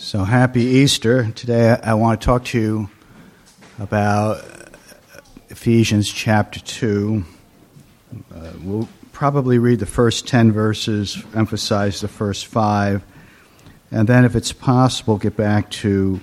So happy Easter. Today I want to talk to you about Ephesians chapter 2. We'll probably read the first 10 verses, emphasize the first 5, and then if it's possible, get back to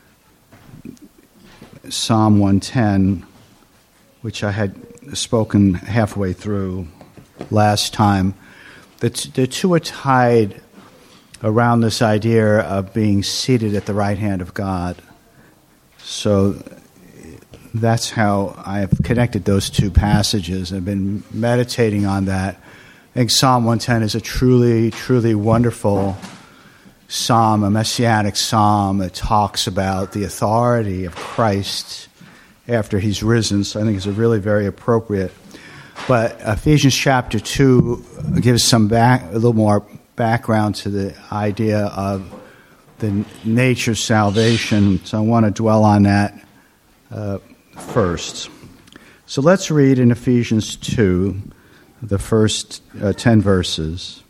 Psalm 110, which I had spoken halfway through last time. The two are tied around this idea of being seated at the right hand of God. So that's how I've connected those two passages. I've been meditating on that. I think Psalm 110 is a truly, truly wonderful psalm, a messianic psalm that talks about the authority of Christ after he's risen. So I think it's a really very appropriate. But Ephesians chapter 2 gives a little more background to the idea of the nature of salvation. So I want to dwell on that first. So let's read in Ephesians 2, the first 10 verses.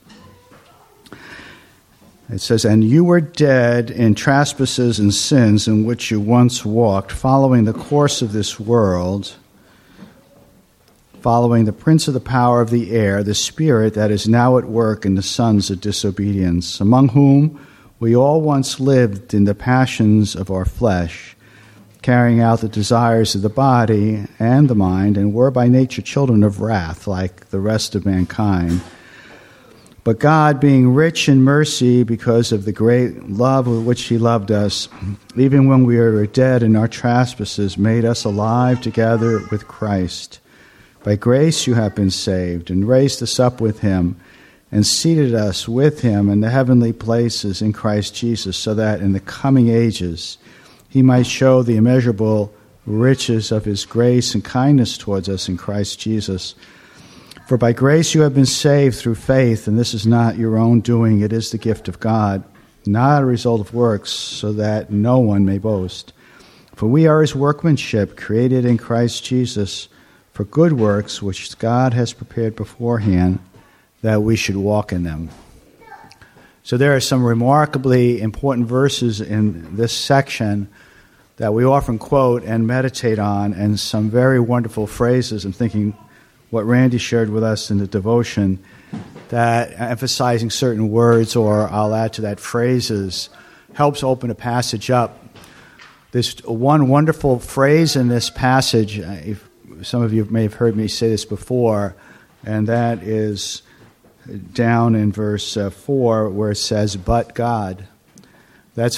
It says, "And you were dead in trespasses and sins in which you once walked, following the course of this world, following the prince of the power of the air, the spirit that is now at work in the sons of disobedience, among whom we all once lived in the passions of our flesh, carrying out the desires of the body and the mind, and were by nature children of wrath, like the rest of mankind. But God, being rich in mercy because of the great love with which he loved us, even when we were dead in our trespasses, made us alive together with Christ. By grace you have been saved, and raised us up with him, and seated us with him in the heavenly places in Christ Jesus, so that in the coming ages he might show the immeasurable riches of his grace and kindness towards us in Christ Jesus. For by grace you have been saved through faith, and this is not your own doing, it is the gift of God, not a result of works, so that no one may boast. For we are his workmanship, created in Christ Jesus, for good works which God has prepared beforehand that we should walk in them." So there are some remarkably important verses in this section that we often quote and meditate on, and some very wonderful phrases. I'm thinking what Randy shared with us in the devotion, that emphasizing certain words, or I'll add to that phrases, helps open a passage up. There's one wonderful phrase in this passage, some of you may have heard me say this before, and that is down in verse 4, where it says, "But God." It's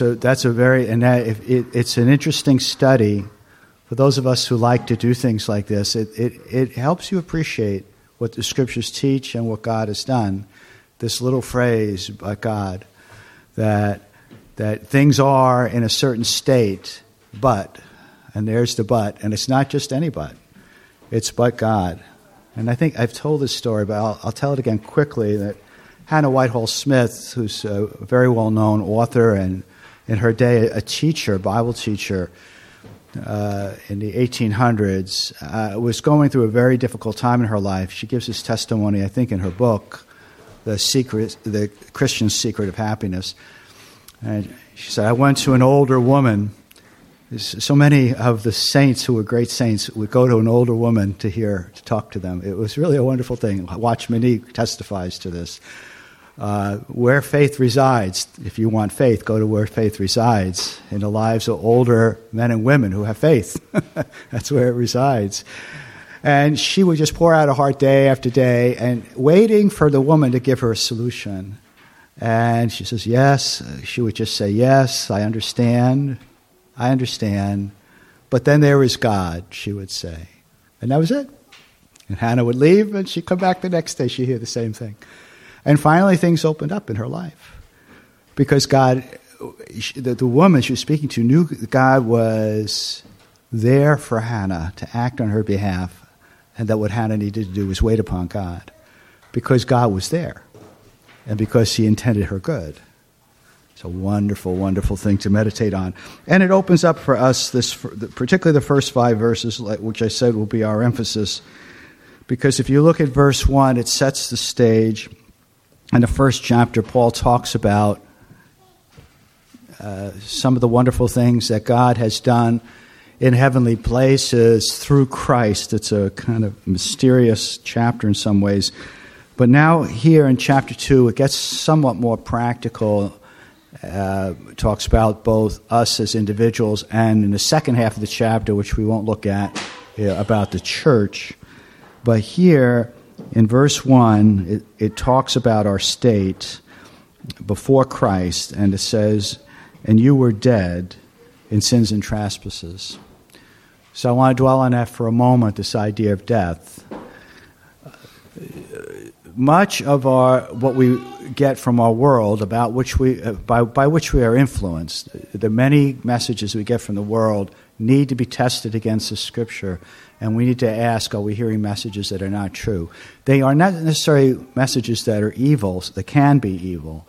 an interesting study for those of us who like to do things like this. It helps you appreciate what the Scriptures teach and what God has done. This little phrase, "But God," that things are in a certain state, but, and there's the but, and it's not just any but. It's but God. And I think I've told this story, but I'll tell it again quickly, that Hannah Whitehall Smith, who's a very well-known author and in her day a teacher, Bible teacher in the 1800s, was going through a very difficult time in her life. She gives this testimony, I think, in her book, The Christian Secret of Happiness. And she said, "I went to an older woman." So many of the saints who were great saints would go to an older woman to talk to them. It was really a wonderful thing. Watchman Nee testifies to this. Where faith resides, if you want faith, go to where faith resides, in the lives of older men and women who have faith. That's where it resides. And she would just pour out her heart day after day, and waiting for the woman to give her a solution. And she says, yes. She would just say, "Yes, I understand. But then there is God," she would say. And that was it. And Hannah would leave, and she'd come back the next day. She'd hear the same thing. And finally, things opened up in her life. Because God, the woman she was speaking to, knew God was there for Hannah to act on her behalf, and that what Hannah needed to do was wait upon God. Because God was there, and because he intended her good. It's a wonderful, wonderful thing to meditate on. And it opens up for us, particularly the first 5 verses, which I said will be our emphasis. Because if you look at verse 1, it sets the stage. In the first chapter, Paul talks about some of the wonderful things that God has done in heavenly places through Christ. It's a kind of mysterious chapter in some ways. But now here in chapter 2, it gets somewhat more practical. It talks about both us as individuals, and in the second half of the chapter, which we won't look at, about the church. But here in verse 1, it talks about our state before Christ, and it says, "And you were dead in sins and trespasses." So I want to dwell on that for a moment, this idea of death. Much of what we get from our world, about which by which we are influenced, the many messages we get from the world need to be tested against the Scripture, and we need to ask, are we hearing messages that are not true? They are not necessarily messages that are evil, that can be evil,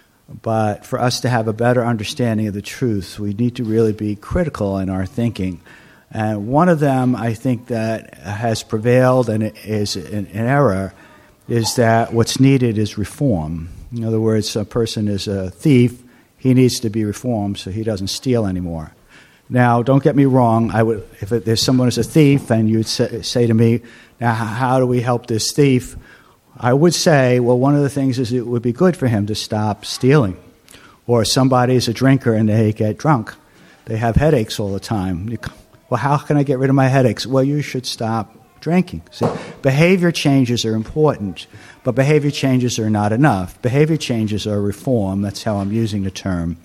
but for us to have a better understanding of the truth, we need to really be critical in our thinking. And one of them, I think, that has prevailed and is an error, is that what's needed is reform. In other words, a person is a thief, he needs to be reformed so he doesn't steal anymore. Now, don't get me wrong, if there's someone who's a thief and you'd say to me, now how do we help this thief? I would say, well, one of the things is it would be good for him to stop stealing. Or somebody's a drinker and they get drunk. They have headaches all the time. Well, how can I get rid of my headaches? Well, you should stop drinking. See, behavior changes are important, but behavior changes are not enough. Behavior changes are reform. That's how I'm using the term.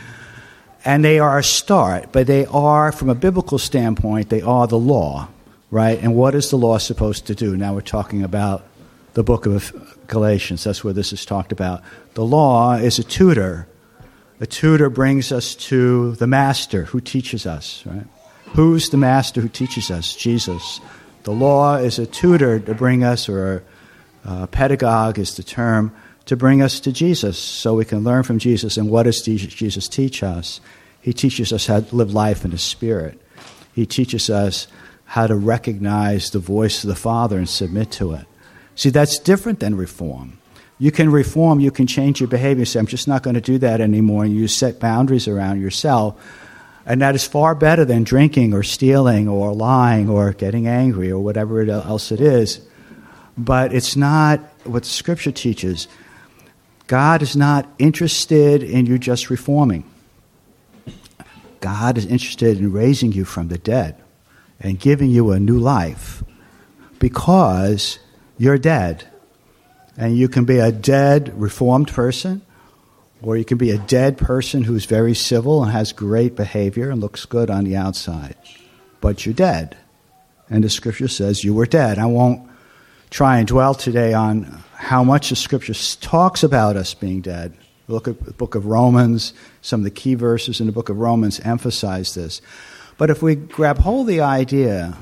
And they are a start, but they are, from a biblical standpoint, they are the law, right? And what is the law supposed to do? Now we're talking about the book of Galatians. That's where this is talked about. The law is a tutor. A tutor brings us to the master who teaches us, right? Who's the master who teaches us? Jesus. The law is a tutor to bring us, or a pedagogue is the term, to bring us to Jesus so we can learn from Jesus. And what does Jesus teach us? He teaches us how to live life in the Spirit. He teaches us how to recognize the voice of the Father and submit to it. See, that's different than reform. You can reform, you can change your behavior, say, I'm just not going to do that anymore, and you set boundaries around yourself. And that is far better than drinking or stealing or lying or getting angry or whatever else it is. But it's not what the Scripture teaches. God is not interested in you just reforming. God is interested in raising you from the dead and giving you a new life, because you're dead. And you can be a dead, reformed person, or you can be a dead person who's very civil and has great behavior and looks good on the outside. But you're dead. And the Scripture says you were dead. I won't try and dwell today on how much the Scripture talks about us being dead. Look at the book of Romans. Some of the key verses in the book of Romans emphasize this. But if we grab hold of the idea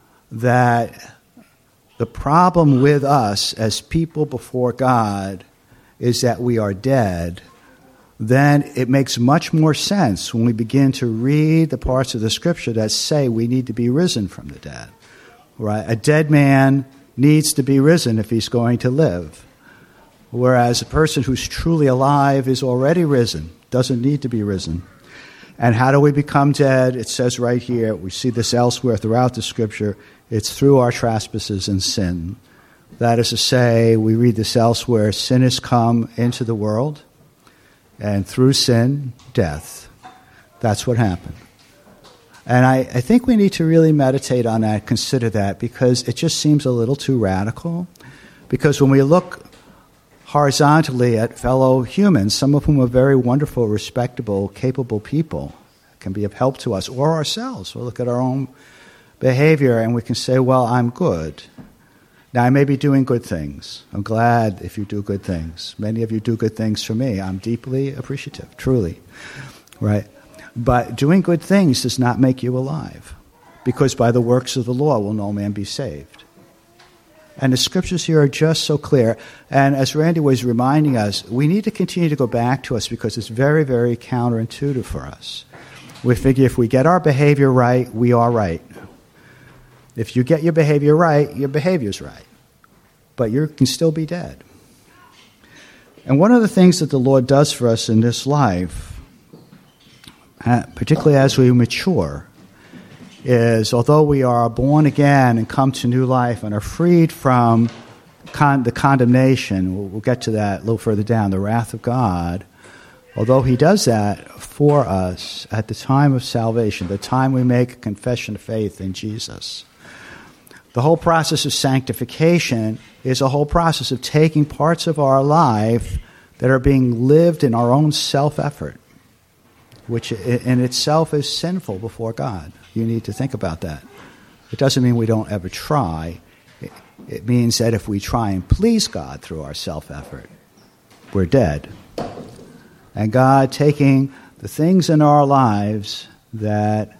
that the problem with us as people before God is that we are dead, then it makes much more sense when we begin to read the parts of the Scripture that say we need to be risen from the dead. Right? A dead man needs to be risen if he's going to live. Whereas a person who's truly alive is already risen, doesn't need to be risen. And how do we become dead? It says right here, we see this elsewhere throughout the Scripture, it's through our trespasses and sin. That is to say, we read this elsewhere, sin has come into the world, and through sin, death. That's what happened. And I think we need to really meditate on that, consider that, because it just seems a little too radical. Because when we look horizontally at fellow humans, some of whom are very wonderful, respectable, capable people, can be of help to us, or ourselves. We'll look at our own behavior and we can say, well, I'm good. Now, I may be doing good things. I'm glad if you do good things. Many of you do good things for me. I'm deeply appreciative, truly. Right? But doing good things does not make you alive, because by the works of the law will no man be saved. And the Scriptures here are just so clear. And as Randy was reminding us, we need to continue to go back to us because it's very, very counterintuitive for us. We figure if we get our behavior right, we are right. If you get your behavior right, your behavior's right. But you can still be dead. And one of the things that the Lord does for us in this life particularly as we mature, is although we are born again and come to new life and are freed from the condemnation, we'll get to that a little further down, the wrath of God, although he does that for us at the time of salvation, the time we make a confession of faith in Jesus, the whole process of sanctification is a whole process of taking parts of our life that are being lived in our own self-effort, which in itself is sinful before God. You need to think about that. It doesn't mean we don't ever try. It means that if we try and please God through our self-effort, we're dead. And God taking the things in our lives that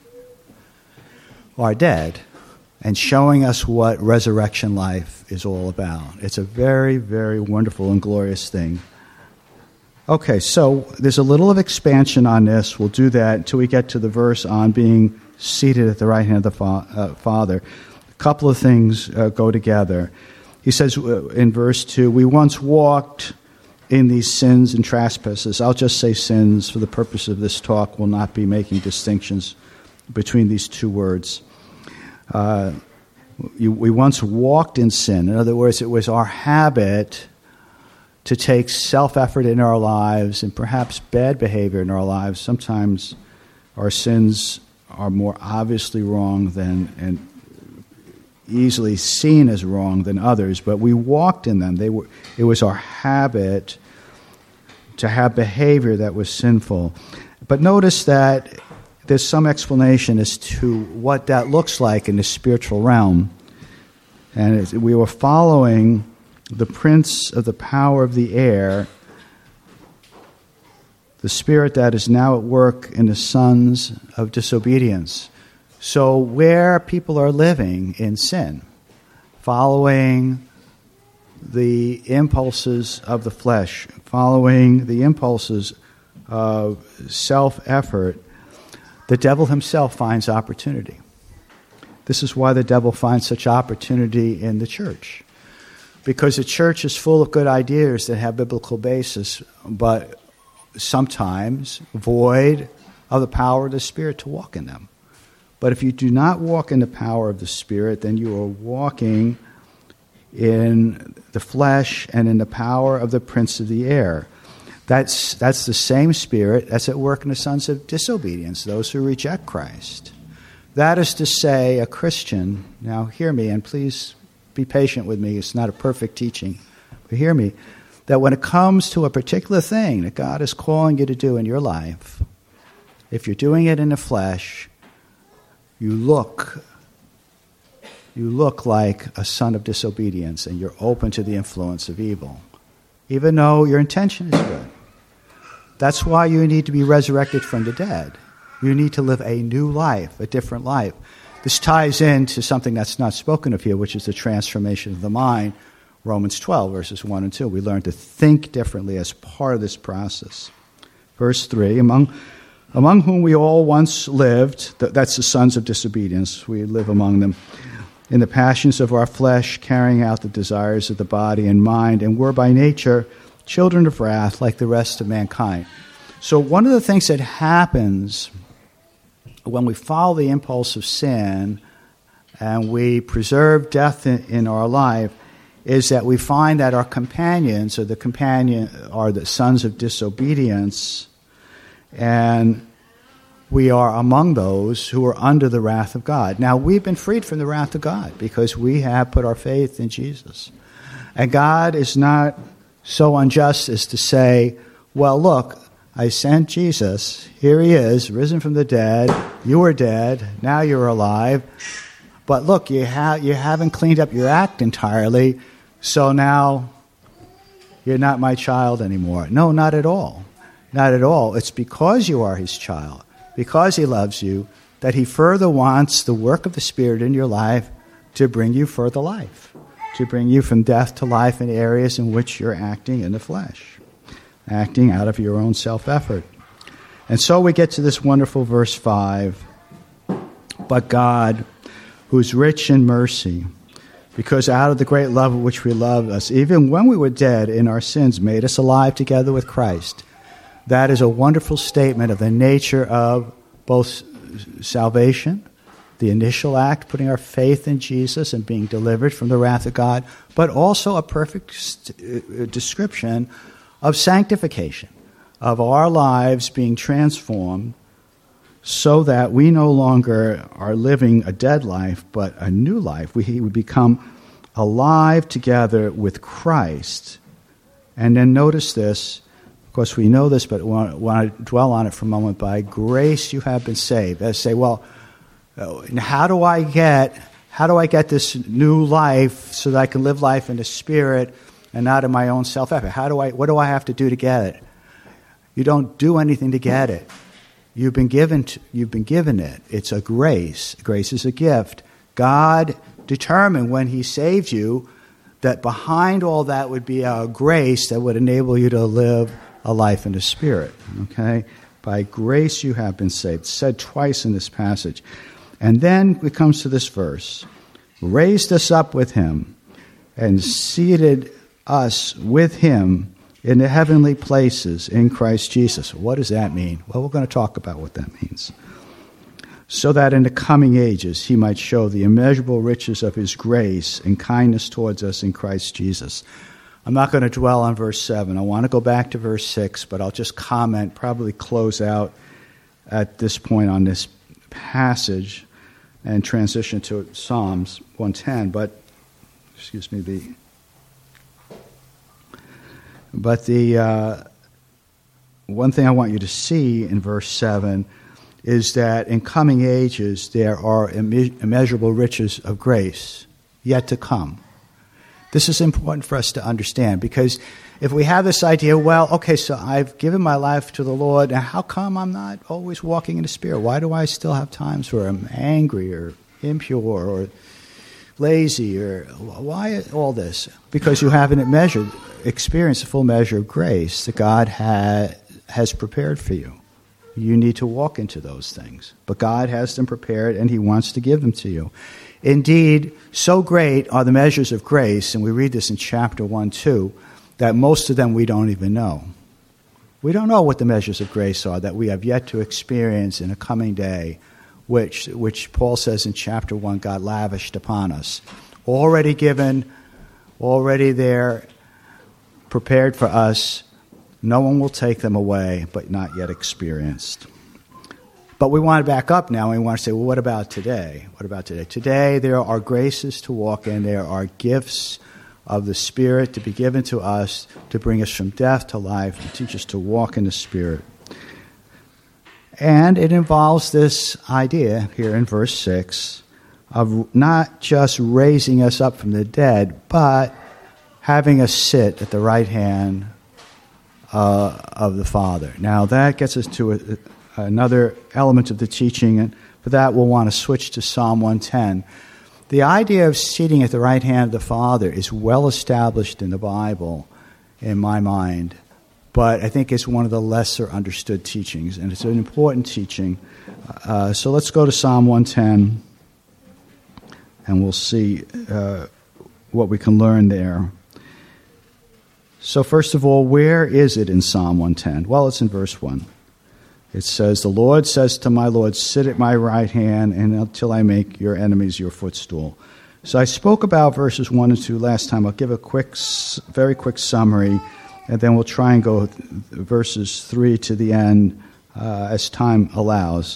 are dead and showing us what resurrection life is all about. It's a very, very wonderful and glorious thing. Okay, so there's a little of expansion on this. We'll do that until we get to the verse on being seated at the right hand of the Father. A couple of things go together. He says in verse 2, we once walked in these sins and trespasses. I'll just say sins for the purpose of this talk. We'll not be making distinctions between these two words. We once walked in sin. In other words, it was our habit to take self-effort in our lives and perhaps bad behavior in our lives. Sometimes our sins are more obviously wrong than and easily seen as wrong than others, but we walked in them. It was our habit to have behavior that was sinful. But notice that there's some explanation as to what that looks like in the spiritual realm. And we were following the prince of the power of the air, the spirit that is now at work in the sons of disobedience. So where people are living in sin, following the impulses of the flesh, following the impulses of self-effort, the devil himself finds opportunity. This is why the devil finds such opportunity in the church. Because the church is full of good ideas that have biblical basis, but sometimes void of the power of the Spirit to walk in them. But if you do not walk in the power of the Spirit, then you are walking in the flesh and in the power of the prince of the air. That's the same spirit that's at work in the sons of disobedience, those who reject Christ. That is to say, a Christian, now hear me, and please be patient with me, it's not a perfect teaching, but hear me, that when it comes to a particular thing that God is calling you to do in your life, if you're doing it in the flesh, you look like a son of disobedience, and you're open to the influence of evil, even though your intention is good. That's why you need to be resurrected from the dead. You need to live a new life, a different life. This ties into something that's not spoken of here, which is the transformation of the mind, Romans 12, verses 1 and 2. We learn to think differently as part of this process. Verse 3, among whom we all once lived, that's the sons of disobedience, we live among them, in the passions of our flesh, carrying out the desires of the body and mind, and were by nature children of wrath like the rest of mankind. So one of the things that happens when we follow the impulse of sin and we preserve death in our life is that we find that our companions are the sons of disobedience, and we are among those who are under the wrath of God. Now, we've been freed from the wrath of God because we have put our faith in Jesus. And God is not so unjust as to say, well, look, I sent Jesus. Here he is, risen from the dead. You were dead. Now you're alive. But look, you haven't cleaned up your act entirely, so now you're not my child anymore. No, not at all. Not at all. It's because you are his child, because he loves you, that he further wants the work of the Spirit in your life to bring you further life, to bring you from death to life in areas in which you're acting in the flesh, acting out of your own self-effort. And so we get to this wonderful verse 5. But God, who is rich in mercy, because out of the great love with which we loved us, even when we were dead in our sins, made us alive together with Christ. That is a wonderful statement of the nature of both salvation, the initial act, putting our faith in Jesus and being delivered from the wrath of God, but also a perfect description of sanctification, of our lives being transformed so that we no longer are living a dead life, but a new life. We become alive together with Christ. And then notice this. Of course, we know this, but want to dwell on it for a moment. By grace you have been saved. Let's say, well, how do I get this new life so that I can live life in the Spirit and not in my own self-effort? What do I have to do to get it? You don't do anything to get it. You've been given it. It's a grace. Grace is a gift. God determined when He saved you that behind all that would be a grace that would enable you to live a life in the Spirit. Okay? By grace you have been saved. It's said twice in this passage. And then it comes to this verse. Raised us up with Him and seated us with Him in the heavenly places in Christ Jesus. What does that mean? Well, we're going to talk about what that means. So that in the coming ages He might show the immeasurable riches of His grace and kindness towards us in Christ Jesus. I'm not going to dwell on verse 7. I want to go back to verse 6, but I'll just comment, probably close out at this point on this passage and transition to Psalms 110. But the one thing I want you to see in verse 7 is that in coming ages there are immeasurable riches of grace yet to come. This is important for us to understand, because if we have this idea, well, okay, so I've given my life to the Lord, and how come I'm not always walking in the Spirit? Why do I still have times where I'm angry or impure or lazy, or why all this? Because you haven't experienced the full measure of grace that God has prepared for you. You need to walk into those things. But God has them prepared, and He wants to give them to you. Indeed, so great are the measures of grace, and we read this in chapter 1, 2, that most of them we don't even know. We don't know what the measures of grace are that we have yet to experience in a coming day, which Paul says in chapter 1, God lavished upon us. Already given, already there, prepared for us. No one will take them away, but not yet experienced. But we want to back up now, and we want to say, well, what about today? What about today? Today, there are graces to walk in. There are gifts of the Spirit to be given to us to bring us from death to life, to teach us to walk in the Spirit. And it involves this idea here in verse 6 of not just raising us up from the dead, but having us sit at the right hand of the Father. Now, that gets us to another element of the teaching, and for that we'll want to switch to Psalm 110. The idea of sitting at the right hand of the Father is well established in the Bible, in my mind, but I think it's one of the lesser understood teachings, and it's an important teaching. So let's go to Psalm 110, and we'll see what we can learn there. So first of all, where is it in Psalm 110? Well, it's in verse 1. It says, "The Lord says to my Lord, sit at my right hand and until I make your enemies your footstool." So I spoke about verses 1 and 2 last time. I'll give a very quick summary, and then we'll try and go verses 3 to the end as time allows.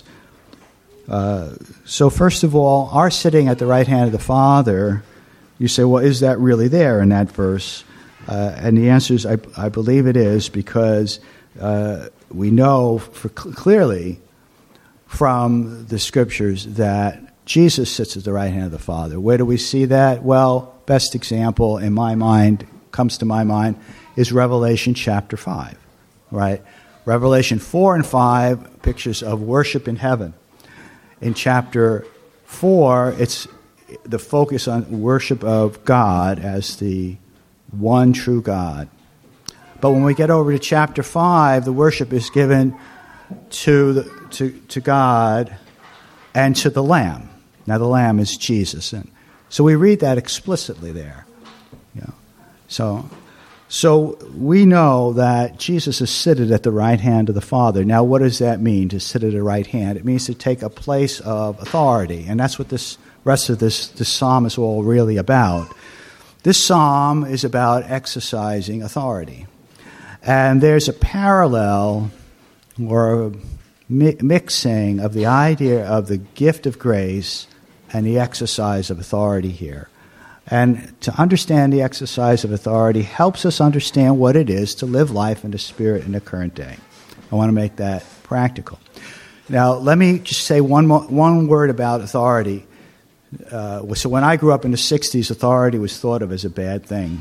So first of all, our sitting at the right hand of the Father, you say, well, is that really there in that verse? And the answer is, I believe it is, because we know clearly from the Scriptures that Jesus sits at the right hand of the Father. Where do we see that? Well, best example in my mind, comes to my mind, is Revelation chapter 5, right? Revelation 4 and 5, pictures of worship in heaven. In chapter 4, it's the focus on worship of God as the one true God. But when we get over to chapter 5, the worship is given to God and to the Lamb. Now the Lamb is Jesus, and so we read that explicitly there. You know. So we know that Jesus is seated at the right hand of the Father. Now, what does that mean, to sit at the right hand? It means to take a place of authority, and that's what this rest of this psalm is all really about. This psalm is about exercising authority. And there's a parallel or a mixing of the idea of the gift of grace and the exercise of authority here. And to understand the exercise of authority helps us understand what it is to live life in the Spirit in the current day. I want to make that practical. Now, let me just say one word about authority. So when I grew up in the 60s, authority was thought of as a bad thing.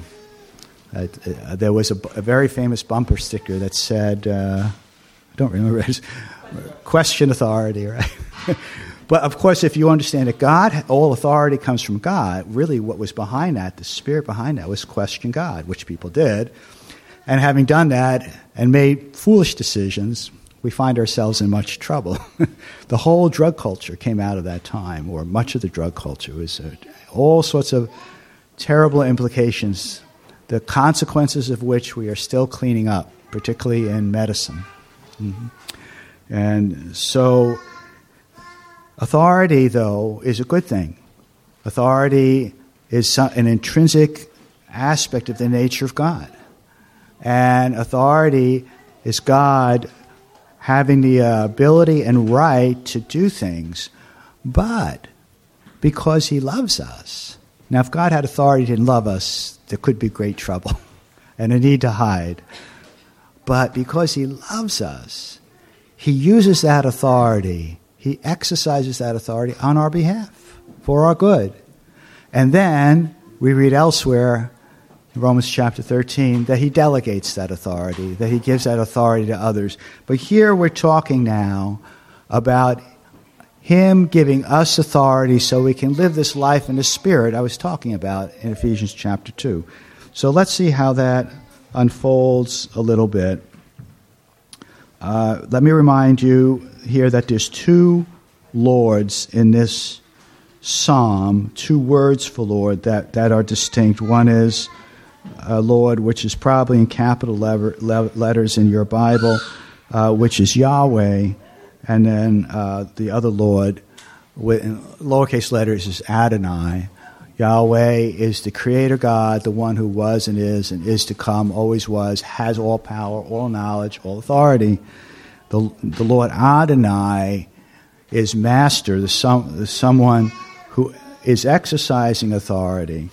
There was a very famous bumper sticker that said, I don't remember, it was, question authority, right? But of course, if you understand that God, all authority comes from God, really what was behind that, the spirit behind that, was question God, which people did. And having done that and made foolish decisions, we find ourselves in much trouble. The whole drug culture came out of that time, or much of the drug culture. Was all sorts of terrible implications, the consequences of which we are still cleaning up, particularly in medicine. Mm-hmm. And so authority, though, is a good thing. Authority is an intrinsic aspect of the nature of God. And authority is God having the ability and right to do things, but because he loves us. Now, if God had authority and didn't love us, there could be great trouble and a need to hide. But because he loves us, he uses that authority, he exercises that authority on our behalf, for our good. And then we read elsewhere, in Romans chapter 13, that he delegates that authority, that he gives that authority to others. But here we're talking now about him giving us authority so we can live this life in the Spirit I was talking about in Ephesians chapter 2. So let's see how that unfolds a little bit. Let me remind you here that there's two Lords in this psalm, two words for Lord that are distinct. One is Lord, which is probably in capital letters in your Bible, which is Yahweh, and then the other Lord in lowercase letters is Adonai. Yahweh is the Creator God, the one who was and is to come, always was, has all power, all knowledge, all authority. The Lord Adonai is Master, the someone who is exercising authority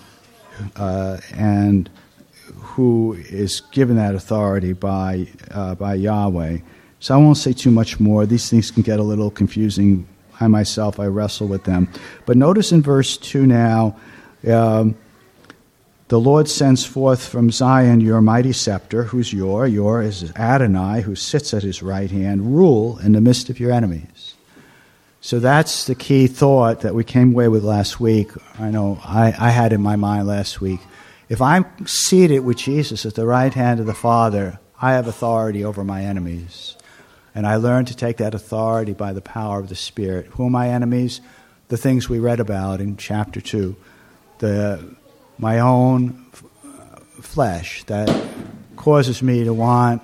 and who is given that authority by Yahweh. So I won't say too much more. These things can get a little confusing. I myself, I wrestle with them. But notice in verse 2 now, the Lord sends forth from Zion your mighty scepter. Who's your? Your is Adonai, who sits at his right hand. Rule in the midst of your enemies. So that's the key thought that we came away with last week. I know I had in my mind last week. If I'm seated with Jesus at the right hand of the Father, I have authority over my enemies. And I learned to take that authority by the power of the Spirit. Who are my enemies? The things we read about in chapter 2. My own flesh that causes me to want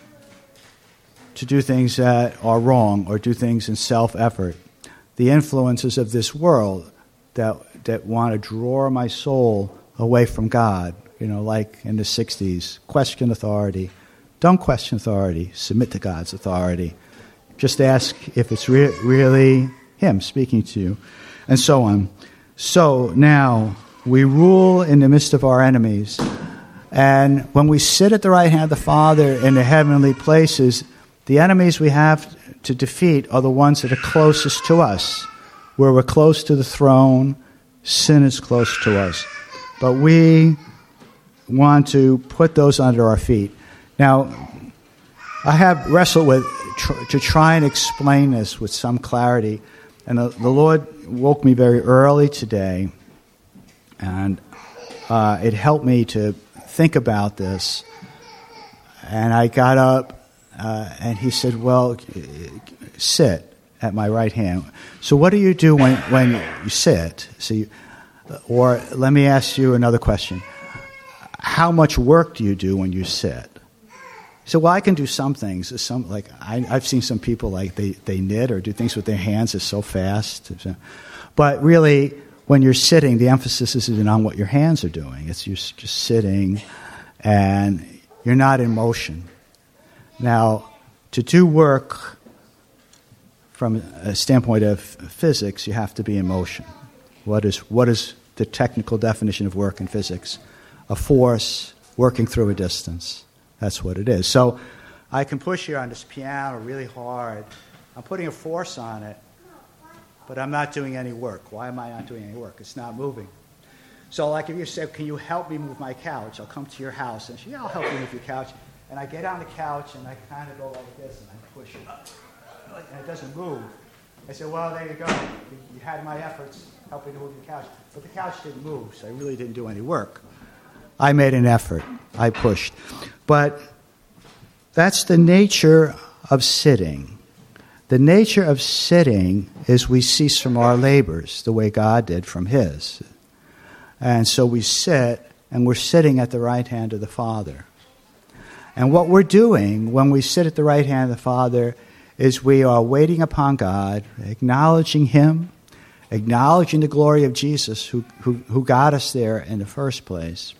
to do things that are wrong or do things in self-effort. The influences of this world that want to draw my soul away from God, like in the 60s. Question authority. Don't question authority. Submit to God's authority. Just ask if it's really him speaking to you, and so on. So now we rule in the midst of our enemies. And when we sit at the right hand of the Father in the heavenly places, the enemies we have to defeat are the ones that are closest to us. Where we're close to the throne, sin is close to us. But we want to put those under our feet. Now, I have wrestled with to try and explain this with some clarity. And the Lord woke me very early today, and it helped me to think about this. And I got up, and he said, well, sit at my right hand. So what do you do when you sit? Or let me ask you another question. how much work do you do when you sit? So, well, I can do some things. I've seen some people like they knit or do things with their hands. It's so fast. But really, when you're sitting, the emphasis isn't on what your hands are doing. It's you're just sitting, and you're not in motion. Now, to do work from a standpoint of physics, you have to be in motion. What is the technical definition of work in physics? A force working through a distance. That's what it is. So I can push here on this piano really hard. I'm putting a force on it, but I'm not doing any work. Why am I not doing any work? It's not moving. So like if you say, can you help me move my couch? I'll come to your house and say, yeah, I'll help you move your couch. And I get on the couch and I kind of go like this and I push it up. And it doesn't move. I say, well, there you go. You had my efforts helping to move your couch. But the couch didn't move, so I really didn't do any work. I made an effort. I pushed. But that's the nature of sitting. The nature of sitting is we cease from our labors, the way God did from his. And so we sit, and we're sitting at the right hand of the Father. And what we're doing when we sit at the right hand of the Father is we are waiting upon God, acknowledging him, acknowledging the glory of Jesus who got us there in the first place,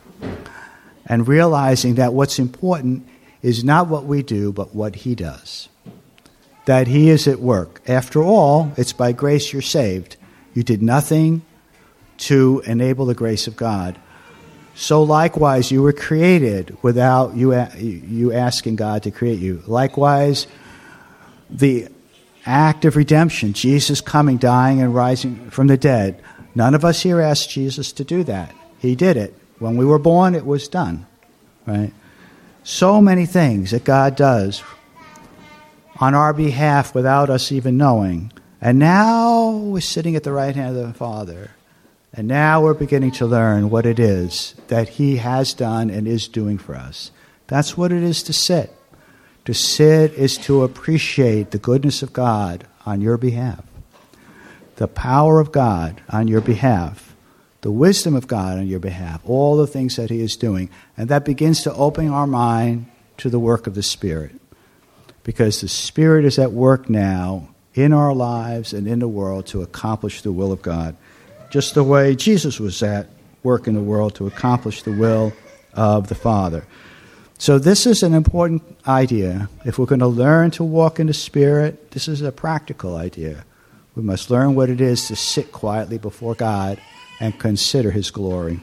and realizing that what's important is not what we do, but what he does. That he is at work. After all, it's by grace you're saved. You did nothing to enable the grace of God. So likewise, you were created without you asking God to create you. Likewise, the act of redemption, Jesus coming, dying, and rising from the dead. None of us here asked Jesus to do that. He did it. When we were born, it was done. Right? So many things that God does on our behalf without us even knowing. And now we're sitting at the right hand of the Father. And now we're beginning to learn what it is that he has done and is doing for us. That's what it is to sit. To sit is to appreciate the goodness of God on your behalf, the power of God on your behalf, the wisdom of God on your behalf, all the things that he is doing. And that begins to open our mind to the work of the Spirit. Because the Spirit is at work now in our lives and in the world to accomplish the will of God. Just the way Jesus was at work in the world to accomplish the will of the Father. So this is an important idea. If we're going to learn to walk in the Spirit, this is a practical idea. We must learn what it is to sit quietly before God and consider his glory.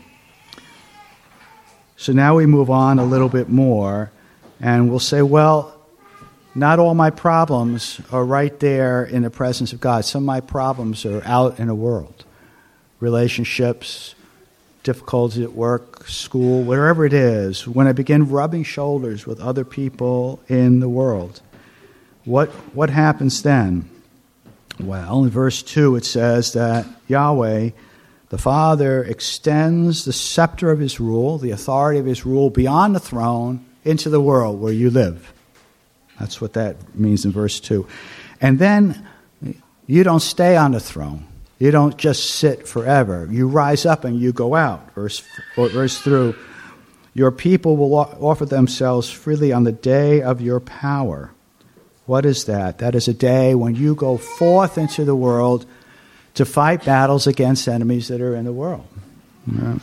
So now we move on a little bit more, and we'll say, well, not all my problems are right there in the presence of God. Some of my problems are out in the world. Relationships, difficulties at work, school, wherever it is. When I begin rubbing shoulders with other people in the world, what happens then? Well, in verse 2 it says that Yahweh, the Father, extends the scepter of his rule, the authority of his rule, beyond the throne into the world where you live. That's what that means in verse 2. And then you don't stay on the throne. You don't just sit forever. You rise up and you go out. Verse through, your people will offer themselves freely on the day of your power. What is that? That is a day when you go forth into the world to fight battles against enemies that are in the world. Yeah.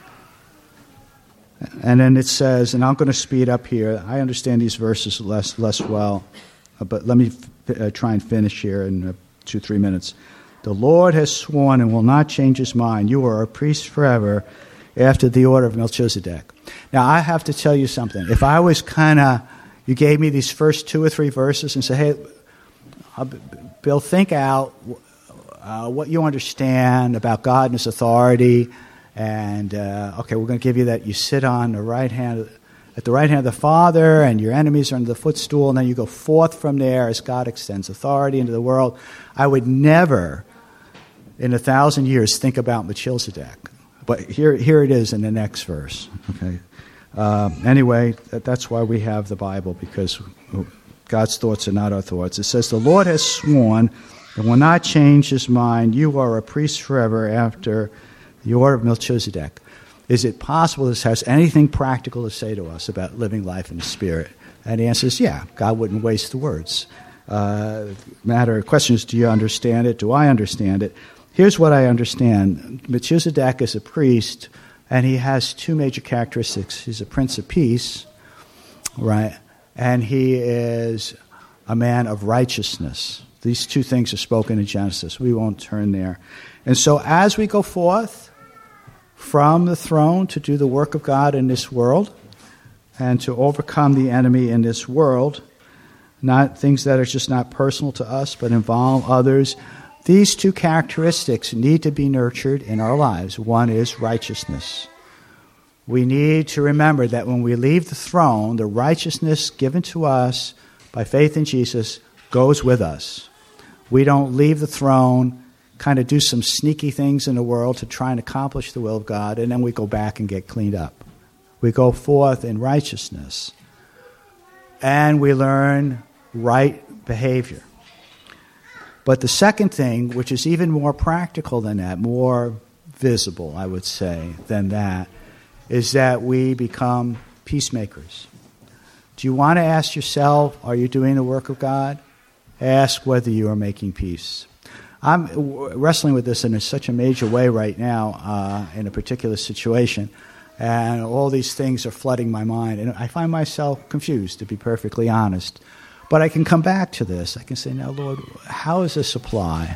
And then it says, and I'm going to speed up here. I understand these verses less well, but let me try and finish here in 2-3 minutes. The Lord has sworn and will not change his mind. You are a priest forever after the order of Melchizedek. Now, I have to tell you something. If I was you gave me these first 2 or 3 verses and said, hey, Bill, think out what you understand about God and his authority. And, okay, we're going to give you that you sit on the right hand, at the right hand of the Father, and your enemies are under the footstool, and then you go forth from there as God extends authority into the world. I would never, in 1,000 years, think about Melchizedek. But here it is in the next verse. Okay. Anyway, that's why we have the Bible, because God's thoughts are not our thoughts. It says, the Lord has sworn and will not change his mind. You are a priest forever after the order of Melchizedek. is it possible this has anything practical to say to us about living life in the Spirit? And the answer is, yeah, God wouldn't waste the words. The question is, do you understand it? Do I understand it? Here's what I understand. Melchizedek is a priest, and he has two major characteristics. He's a prince of peace, right? And he is a man of righteousness. These two things are spoken in Genesis. We won't turn there. And so as we go forth from the throne to do the work of God in this world and to overcome the enemy in this world, not things that are just not personal to us but involve others, these two characteristics need to be nurtured in our lives. One is righteousness. We need to remember that when we leave the throne, the righteousness given to us by faith in Jesus goes with us. We don't leave the throne, kind of do some sneaky things in the world to try and accomplish the will of God, and then we go back and get cleaned up. We go forth in righteousness, and we learn right behavior. But the second thing, which is even more practical than that, more visible, I would say, than that, is that we become peacemakers. Do you want to ask yourself, are you doing the work of God? Ask whether you are making peace. I'm wrestling with this in such a major way right now in a particular situation, and all these things are flooding my mind, and I find myself confused, to be perfectly honest. But I can come back to this. I can say, now, Lord, how does this apply?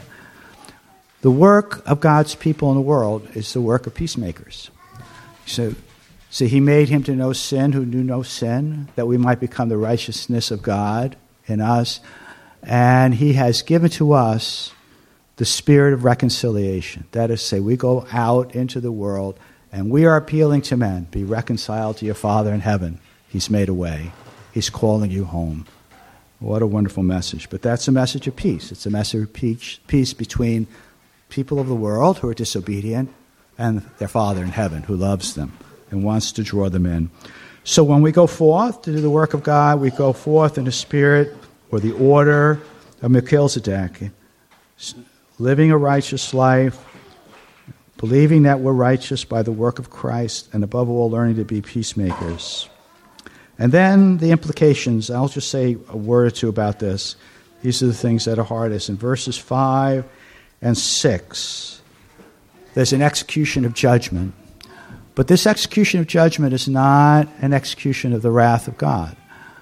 The work of God's people in the world is the work of peacemakers. So he made him to know sin who knew no sin, that we might become the righteousness of God in us. And he has given to us the spirit of reconciliation. That is to say, we go out into the world and we are appealing to men, be reconciled to your Father in heaven. He's made a way. He's calling you home. What a wonderful message. But that's a message of peace. It's a message of peace between people of the world who are disobedient and their Father in heaven who loves them and wants to draw them in. So when we go forth to do the work of God, we go forth in the spirit or the order of Melchizedek, living a righteous life, believing that we're righteous by the work of Christ, and above all, learning to be peacemakers. And then the implications, I'll just say a word or two about this. These are the things that are hardest. In verses 5 and 6, there's an execution of judgment. But this execution of judgment is not an execution of the wrath of God.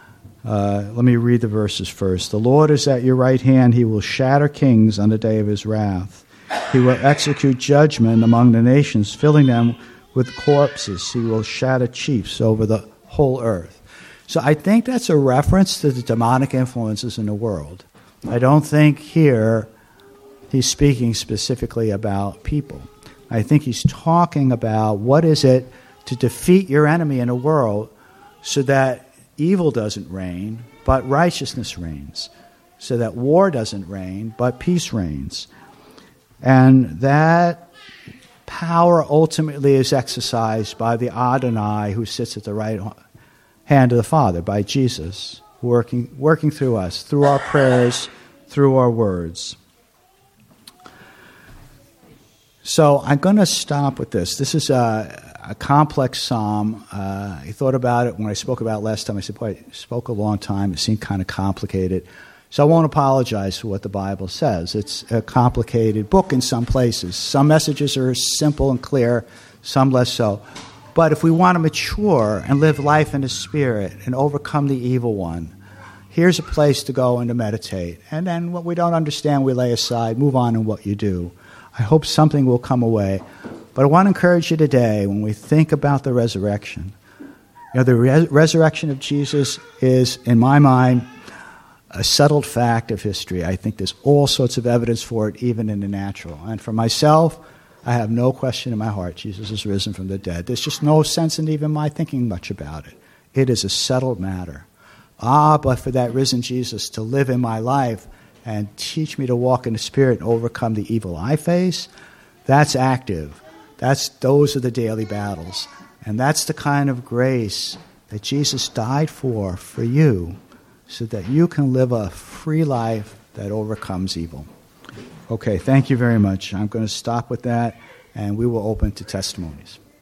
Let me read the verses first. The Lord is at your right hand. He will shatter kings on the day of his wrath. He will execute judgment among the nations, filling them with corpses. He will shatter chiefs over the whole earth. So I think that's a reference to the demonic influences in the world. I don't think here he's speaking specifically about people. I think he's talking about what is it to defeat your enemy in a world so that evil doesn't reign, but righteousness reigns. So that war doesn't reign, but peace reigns. And that power ultimately is exercised by the Adonai who sits at the right hand of the Father, by Jesus, working through us, through our prayers, through our words. So I'm going to stop with this. This is a complex psalm. I thought about it when I spoke about it last time. I said, boy, I spoke a long time. It seemed kind of complicated. So I won't apologize for what the Bible says. It's a complicated book in some places. Some messages are simple and clear, some less so. But if we want to mature and live life in the Spirit and overcome the evil one, here's a place to go and to meditate. And then what we don't understand, we lay aside, move on in what you do. I hope something will come away. But I want to encourage you today, when we think about the resurrection, the resurrection of Jesus is, in my mind, a settled fact of history. I think there's all sorts of evidence for it, even in the natural. And for myself, I have no question in my heart Jesus is risen from the dead. There's just no sense in even my thinking much about it. It is a settled matter. But for that risen Jesus to live in my life and teach me to walk in the Spirit and overcome the evil I face, that's active. Those are the daily battles. And that's the kind of grace that Jesus died for you, so that you can live a free life that overcomes evil. Okay, thank you very much. I'm going to stop with that, and we will open to testimonies.